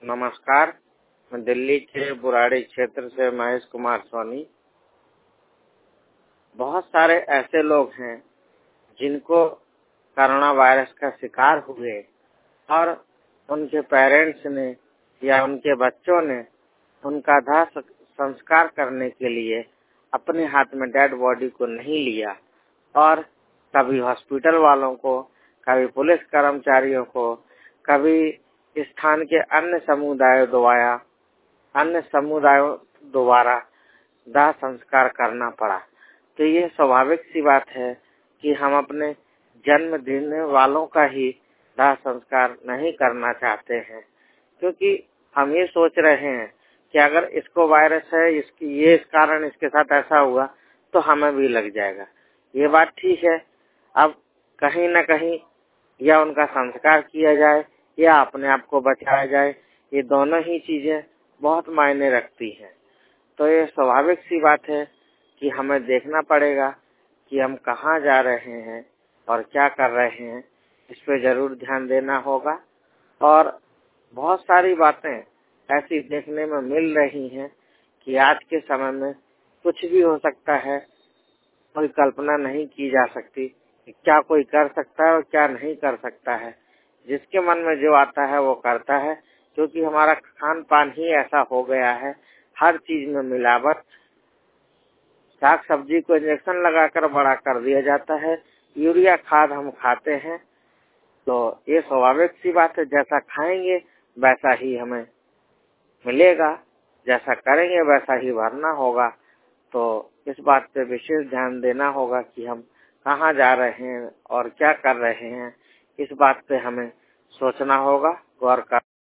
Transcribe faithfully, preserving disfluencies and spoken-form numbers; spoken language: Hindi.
नमस्कार। मैं दिल्ली के बुराड़ी क्षेत्र से महेश कुमार सोनी। बहुत सारे ऐसे लोग हैं जिनको कोरोना वायरस का शिकार हुए और उनके पेरेंट्स ने या उनके बच्चों ने उनका दाह संस्कार करने के लिए अपने हाथ में डेड बॉडी को नहीं लिया और कभी हॉस्पिटल वालों को, कभी पुलिस कर्मचारियों को, कभी स्थान के अन्य समुदायों द्वारा अन्य समुदायों द्वारा दाह संस्कार करना पड़ा। तो ये स्वाभाविक सी बात है कि हम अपने जन्म देने वालों का ही दाह संस्कार नहीं करना चाहते हैं, क्योंकि हम ये सोच रहे हैं कि अगर इसको वायरस है, इसकी ये इस कारण इसके साथ ऐसा हुआ तो हमें भी लग जाएगा। ये बात ठीक है, अब कहीं न कहीं या उनका संस्कार किया जाए या अपने आप को बचाया जाए, ये दोनों ही चीजें बहुत मायने रखती हैं। तो ये स्वाभाविक सी बात है कि हमें देखना पड़ेगा कि हम कहाँ जा रहे हैं और क्या कर रहे हैं, इस पे जरूर ध्यान देना होगा। और बहुत सारी बातें ऐसी देखने में मिल रही हैं कि आज के समय में कुछ भी हो सकता है, कोई कल्पना नहीं की जा सकती कि क्या कोई कर सकता है और क्या नहीं कर सकता है। जिसके मन में जो आता है वो करता है, क्योंकि हमारा खान पान ही ऐसा हो गया है, हर चीज में मिलावट। साग सब्जी को इंजेक्शन लगाकर बड़ा कर दिया जाता है, यूरिया खाद हम खाते हैं। तो ये स्वाभाविक सी बात है, जैसा खाएंगे वैसा ही हमें मिलेगा, जैसा करेंगे वैसा ही भरना होगा। तो इस बात पे विशेष ध्यान देना होगा कि हम कहाँ जा रहे हैं और क्या कर रहे हैं, इस बात पे हमें सोचना होगा, गौर कर